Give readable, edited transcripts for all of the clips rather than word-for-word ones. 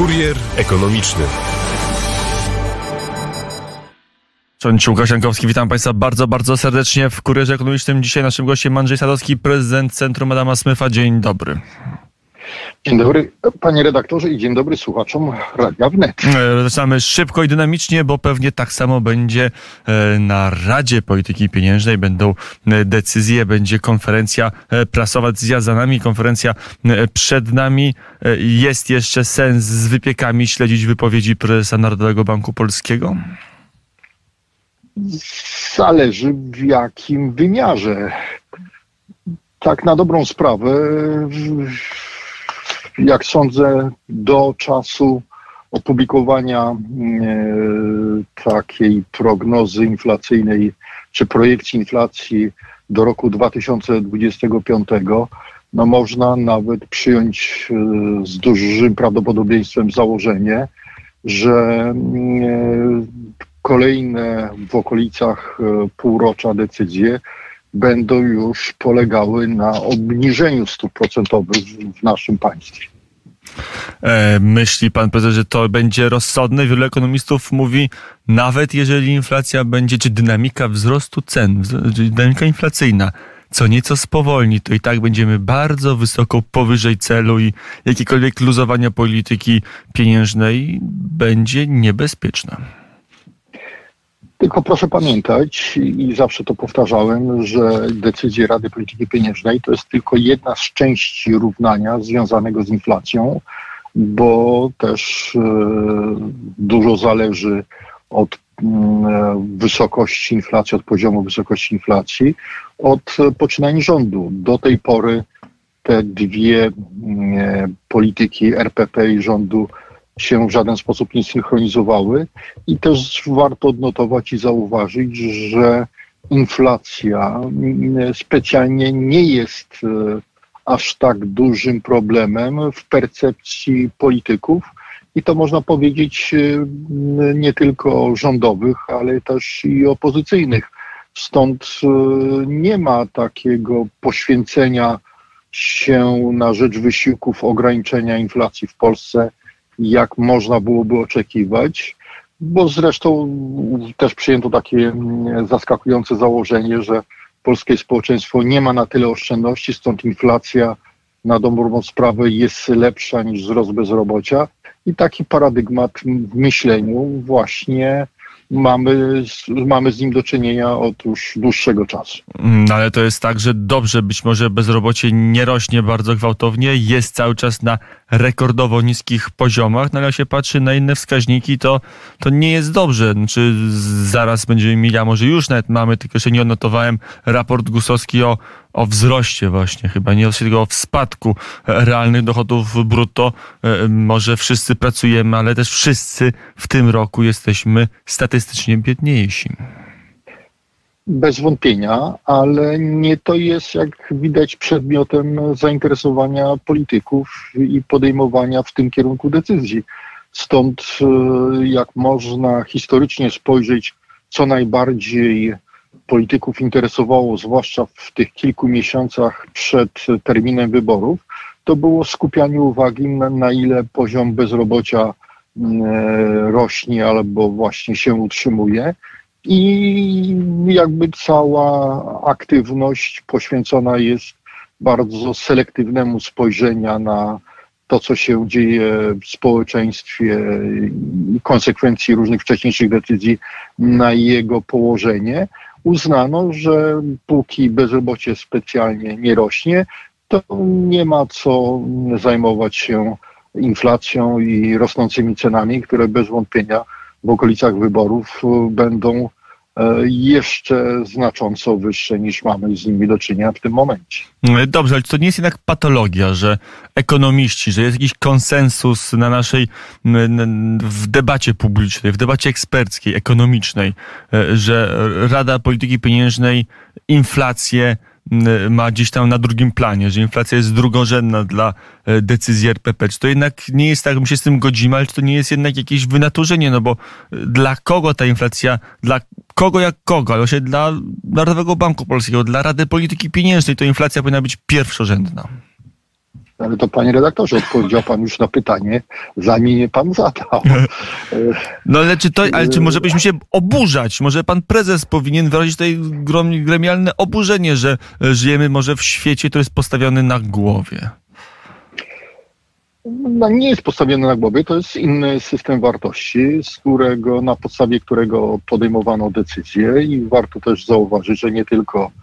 Kurier ekonomiczny. Cześć, Łukasz Jankowski, witam Państwa bardzo, bardzo serdecznie w Kurierze Ekonomicznym. Dzisiaj naszym gościem Andrzej Sadowski, prezydent Centrum Adama Smitha. Dzień dobry. Dzień dobry, panie redaktorze, i dzień dobry słuchaczom Radia Wnet. Zaczynamy szybko i dynamicznie, bo pewnie tak samo będzie na Radzie Polityki Pieniężnej. Będą decyzje, będzie konferencja prasowa, decyzja za nami, konferencja przed nami. Jest jeszcze sens z wypiekami śledzić wypowiedzi prezesa Narodowego Banku Polskiego? Zależy w jakim wymiarze. Tak na dobrą sprawę, jak sądzę, do czasu opublikowania takiej prognozy inflacyjnej czy projekcji inflacji do roku 2025, no można nawet przyjąć z dużym prawdopodobieństwem założenie, że kolejne w okolicach półrocza decyzje będą już polegały na obniżeniu stóp procentowych w naszym państwie. Myśli pan prezes, że to będzie rozsądne? Wielu ekonomistów mówi, nawet jeżeli inflacja będzie, czy dynamika wzrostu cen, dynamika inflacyjna, co nieco spowolni, to i tak będziemy bardzo wysoko powyżej celu i jakiekolwiek luzowania polityki pieniężnej będzie niebezpieczne. Tylko proszę pamiętać, i zawsze to powtarzałem, że decyzje Rady Polityki Pieniężnej to jest tylko jedna z części równania związanego z inflacją, bo też dużo zależy od wysokości inflacji, od poziomu wysokości inflacji, od poczynań rządu. Do tej pory te dwie polityki RPP i rządu się w żaden sposób nie synchronizowały i też warto odnotować i zauważyć, że inflacja specjalnie nie jest aż tak dużym problemem w percepcji polityków i to można powiedzieć nie tylko rządowych, ale też i opozycyjnych. Stąd nie ma takiego poświęcenia się na rzecz wysiłków ograniczenia inflacji w Polsce, jak można byłoby oczekiwać, bo zresztą też przyjęto takie zaskakujące założenie, że polskie społeczeństwo nie ma na tyle oszczędności, stąd inflacja na dobrą sprawę jest lepsza niż wzrost bezrobocia i taki paradygmat w myśleniu właśnie mamy z nim do czynienia od już dłuższego czasu. No ale to jest tak, że dobrze, być może bezrobocie nie rośnie bardzo gwałtownie, jest cały czas na rekordowo niskich poziomach, no ale jak się patrzy na inne wskaźniki, to nie jest dobrze. Znaczy, zaraz będziemy mieli, a może już nawet mamy, tylko jeszcze nie odnotowałem, raport GUS-owski o wzroście właśnie, chyba nie tylko o spadku realnych dochodów brutto. Może wszyscy pracujemy, ale też wszyscy w tym roku jesteśmy statystycznie biedniejsi. Bez wątpienia, ale nie to jest, jak widać, przedmiotem zainteresowania polityków i podejmowania w tym kierunku decyzji. Stąd jak można historycznie spojrzeć, co najbardziej polityków interesowało, zwłaszcza w tych kilku miesiącach przed terminem wyborów, to było skupianie uwagi na ile poziom bezrobocia rośnie albo właśnie się utrzymuje i jakby cała aktywność poświęcona jest bardzo selektywnemu spojrzenia na to, co się dzieje w społeczeństwie i konsekwencji różnych wcześniejszych decyzji na jego położenie. Uznano, że póki bezrobocie specjalnie nie rośnie, to nie ma co zajmować się inflacją i rosnącymi cenami, które bez wątpienia w okolicach wyborów będą jeszcze znacząco wyższe niż mamy z nimi do czynienia w tym momencie. Dobrze, ale to nie jest jednak patologia, że ekonomiści, że jest jakiś konsensus na naszej, w debacie publicznej, w debacie eksperckiej, ekonomicznej, że Rada Polityki Pieniężnej inflację ma gdzieś tam na drugim planie, że inflacja jest drugorzędna dla decyzji RPP. Czy to jednak nie jest tak, my się z tym godzimy, ale czy to nie jest jednak jakieś wynaturzenie, no bo dla kogo ta inflacja, dla kogo jak kogo, ale właśnie dla Narodowego Banku Polskiego, dla Rady Polityki Pieniężnej to inflacja powinna być pierwszorzędna. Ale to, panie redaktorze, odpowiedział pan już na pytanie, zanim je pan zadał. No ale czy może byśmy się oburzać? Może pan prezes powinien wyrazić tutaj gremialne oburzenie, że żyjemy może w świecie, który jest postawiony na głowie? No, nie jest postawiony na głowie, to jest inny system wartości, na podstawie którego podejmowano decyzje i warto też zauważyć, że nie tylko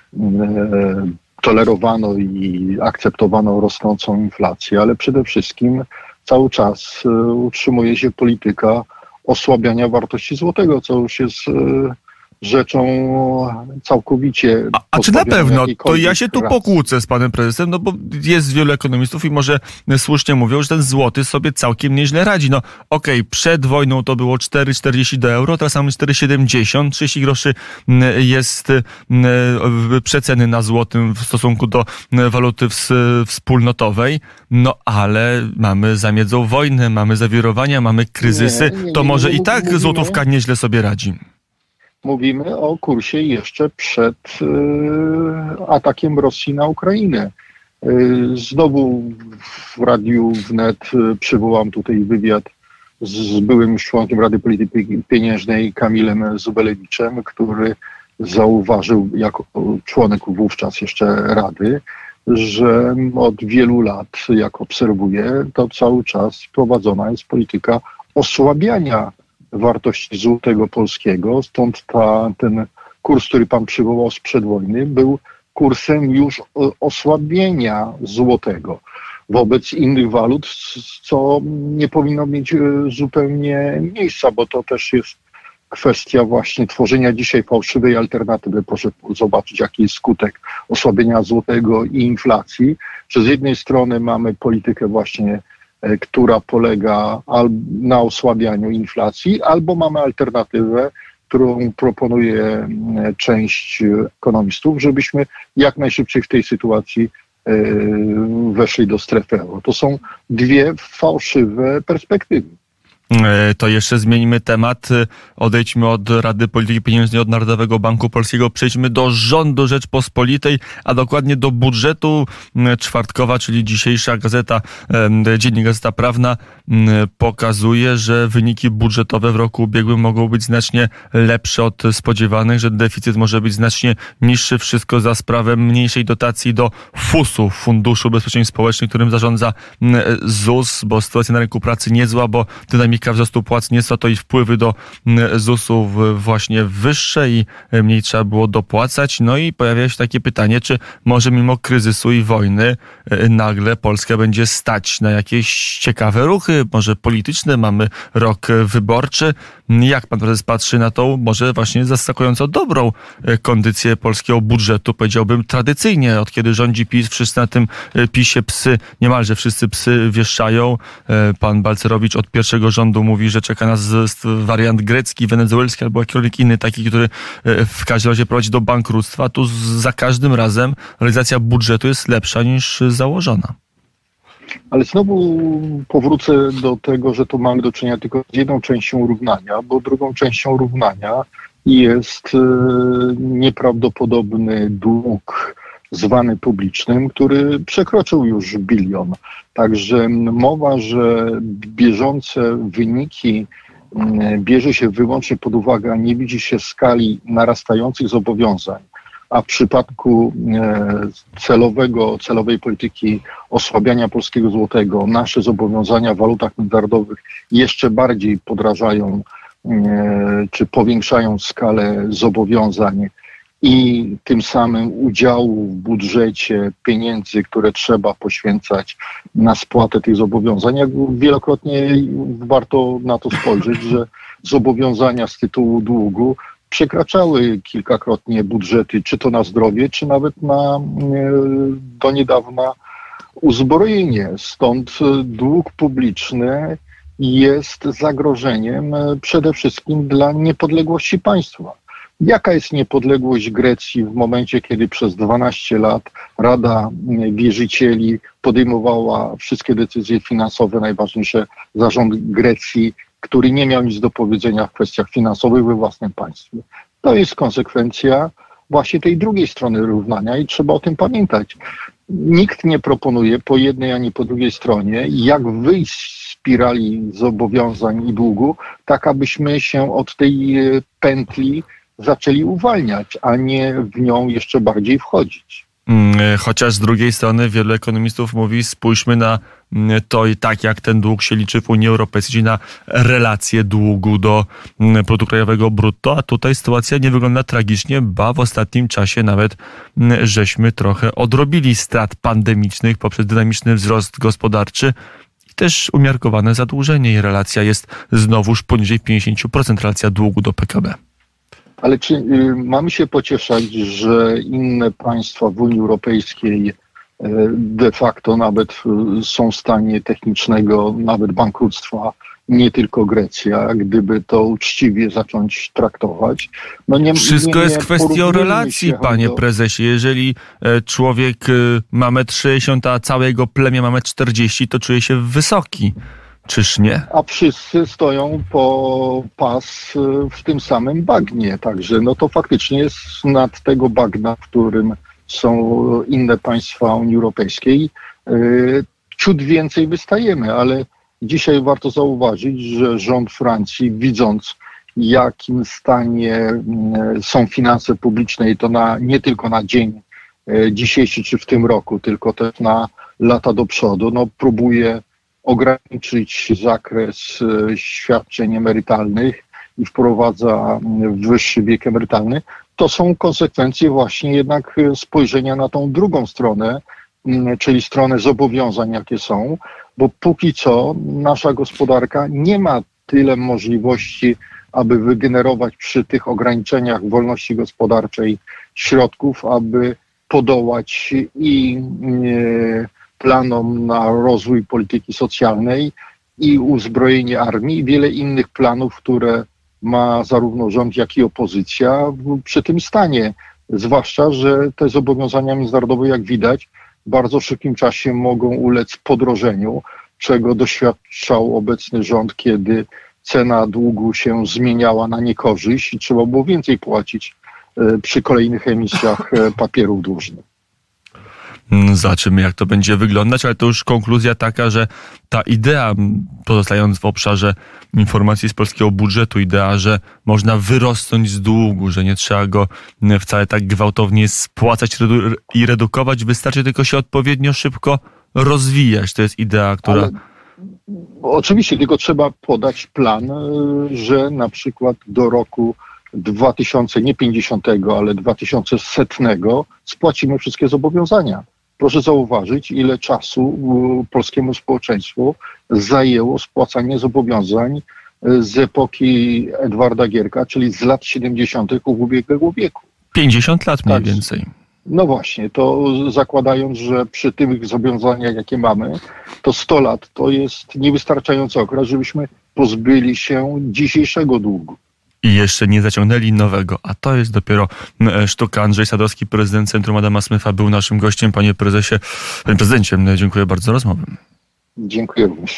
tolerowano i akceptowano rosnącą inflację, ale przede wszystkim cały czas utrzymuje się polityka osłabiania wartości złotego, co już jest rzeczą całkowicie... A czy na pewno? To ja się tu pokłócę z panem prezesem, no bo jest wielu ekonomistów i może słusznie mówią, że ten złoty sobie całkiem nieźle radzi. No okej, przed wojną to było 4,40 do euro, teraz mamy 4,70, 30 groszy jest przeceny na złotym w stosunku do waluty wspólnotowej, no ale mamy zamiedzą wojnę, mamy zawirowania, mamy kryzysy, to może i tak złotówka nieźle sobie radzi. Mówimy o kursie jeszcze przed atakiem Rosji na Ukrainę. Znowu w Radiu Wnet przywołam tutaj wywiad z byłym już członkiem Rady Polityki Pieniężnej Kamilem Zubelewiczem, który zauważył jako członek wówczas jeszcze Rady, że od wielu lat, jak obserwuję, to cały czas prowadzona jest polityka osłabiania wartości złotego polskiego, stąd ten kurs, który pan przywołał sprzed wojny, był kursem już osłabienia złotego wobec innych walut, co nie powinno mieć zupełnie miejsca, bo to też jest kwestia właśnie tworzenia dzisiaj fałszywej alternatywy. Proszę zobaczyć, jaki jest skutek osłabienia złotego i inflacji, że z jednej strony mamy politykę właśnie, która polega na osłabianiu inflacji, albo mamy alternatywę, którą proponuje część ekonomistów, żebyśmy jak najszybciej w tej sytuacji weszli do strefy euro. To są dwie fałszywe perspektywy. To jeszcze zmienimy temat. Odejdźmy od Rady Polityki Pieniężnej, od Narodowego Banku Polskiego. Przejdźmy do rządu Rzeczpospolitej, a dokładnie do budżetu. Czwartkowa, czyli dzisiejsza gazeta, dziennik Gazeta Prawna, pokazuje, że wyniki budżetowe w roku ubiegłym mogą być znacznie lepsze od spodziewanych, że deficyt może być znacznie niższy. Wszystko za sprawę mniejszej dotacji do FUS-u, Funduszu Ubezpieczeń Społecznych, którym zarządza ZUS, bo sytuacja na rynku pracy niezła, bo dynamika wzrostu płac niezła, to i wpływy do ZUS-u właśnie wyższe i mniej trzeba było dopłacać. No i pojawia się takie pytanie, czy może mimo kryzysu i wojny nagle Polska będzie stać na jakieś ciekawe ruchy, może polityczne, mamy rok wyborczy. Jak pan prezes patrzy na tą może właśnie zaskakująco dobrą kondycję polskiego budżetu, powiedziałbym tradycyjnie, od kiedy rządzi PiS, wszyscy na tym PiS-ie psy, niemalże wszyscy psy wieszczają. Pan Balcerowicz od pierwszego rządu mówi, że czeka nas wariant grecki, wenezuelski albo jakikolwiek inny, taki, który w każdym razie prowadzi do bankructwa. Tu za każdym razem realizacja budżetu jest lepsza niż założona. Ale znowu powrócę do tego, że tu mamy do czynienia tylko z jedną częścią równania, bo drugą częścią równania jest nieprawdopodobny dług zwany publicznym, który przekroczył już 1 bilion. Także mowa, że bieżące wyniki bierze się wyłącznie pod uwagę, a nie widzi się skali narastających zobowiązań, a w przypadku celowej polityki osłabiania polskiego złotego nasze zobowiązania w walutach międzynarodowych jeszcze bardziej podrażają czy powiększają skalę zobowiązań i tym samym udziału w budżecie pieniędzy, które trzeba poświęcać na spłatę tych zobowiązań. Jak wielokrotnie warto na to spojrzeć, że zobowiązania z tytułu długu przekraczały kilkakrotnie budżety, czy to na zdrowie, czy nawet na do niedawna uzbrojenie. Stąd dług publiczny jest zagrożeniem przede wszystkim dla niepodległości państwa. Jaka jest niepodległość Grecji w momencie, kiedy przez 12 lat Rada Wierzycieli podejmowała wszystkie decyzje finansowe, najważniejsze zarząd Grecji, który nie miał nic do powiedzenia w kwestiach finansowych we własnym państwie? To jest konsekwencja właśnie tej drugiej strony równania i trzeba o tym pamiętać. Nikt nie proponuje po jednej ani po drugiej stronie, jak wyjść z spirali zobowiązań i długu, tak abyśmy się od tej pętli zaczęli uwalniać, a nie w nią jeszcze bardziej wchodzić. Chociaż z drugiej strony wielu ekonomistów mówi, spójrzmy na to i tak, jak ten dług się liczy w Unii Europejskiej, czyli na relację długu do produktu krajowego brutto, a tutaj sytuacja nie wygląda tragicznie, ba w ostatnim czasie nawet żeśmy trochę odrobili strat pandemicznych poprzez dynamiczny wzrost gospodarczy i też umiarkowane zadłużenie i relacja jest znowuż poniżej 50%, relacja długu do PKB. Ale czy mamy się pocieszać, że inne państwa w Unii Europejskiej de facto nawet są w stanie technicznego, nawet bankructwa, nie tylko Grecja, gdyby to uczciwie zacząć traktować? No Wszystko jest kwestią relacji, panie prezesie. Jeżeli człowiek ma 1,60 m, a całe jego plemię ma 1,40 m, to czuje się wysoki. Czyż nie? A wszyscy stoją po pas w tym samym bagnie. Także no to faktycznie jest nad tego bagna, w którym są inne państwa Unii Europejskiej. Ciut więcej wystajemy, ale dzisiaj warto zauważyć, że rząd Francji, widząc w jakim stanie są finanse publiczne i to nie tylko na dzień dzisiejszy czy w tym roku, tylko też na lata do przodu, no próbuje ograniczyć zakres świadczeń emerytalnych i wprowadza wyższy wiek emerytalny, to są konsekwencje właśnie jednak spojrzenia na tą drugą stronę, czyli stronę zobowiązań, jakie są, bo póki co nasza gospodarka nie ma tyle możliwości, aby wygenerować przy tych ograniczeniach wolności gospodarczej środków, aby podołać i planom na rozwój polityki socjalnej i uzbrojenie armii i wiele innych planów, które ma zarówno rząd, jak i opozycja przy tym stanie. Zwłaszcza, że te zobowiązania międzynarodowe, jak widać, w bardzo szybkim czasie mogą ulec podrożeniu, czego doświadczał obecny rząd, kiedy cena długu się zmieniała na niekorzyść i trzeba było więcej płacić przy kolejnych emisjach papierów dłużnych. Zobaczymy, jak to będzie wyglądać, ale to już konkluzja taka, że ta idea, pozostając w obszarze informacji z polskiego budżetu, idea, że można wyrosnąć z długu, że nie trzeba go wcale tak gwałtownie spłacać i redukować, wystarczy tylko się odpowiednio szybko rozwijać. To jest idea, która... Ale oczywiście, tylko trzeba podać plan, że na przykład do roku 2000, nie 50, ale 2100 spłacimy wszystkie zobowiązania. Proszę zauważyć, ile czasu polskiemu społeczeństwu zajęło spłacanie zobowiązań z epoki Edwarda Gierka, czyli z lat 70. ubiegłego wieku. 50 lat mniej więcej. No właśnie, to zakładając, że przy tych zobowiązaniach, jakie mamy, to 100 lat to jest niewystarczający okres, żebyśmy pozbyli się dzisiejszego długu. I jeszcze nie zaciągnęli nowego, a to jest dopiero sztuka. Andrzej Sadowski, prezydent Centrum Adama Smitha, był naszym gościem. Panie prezydencie, dziękuję bardzo za rozmowę. Dziękuję również.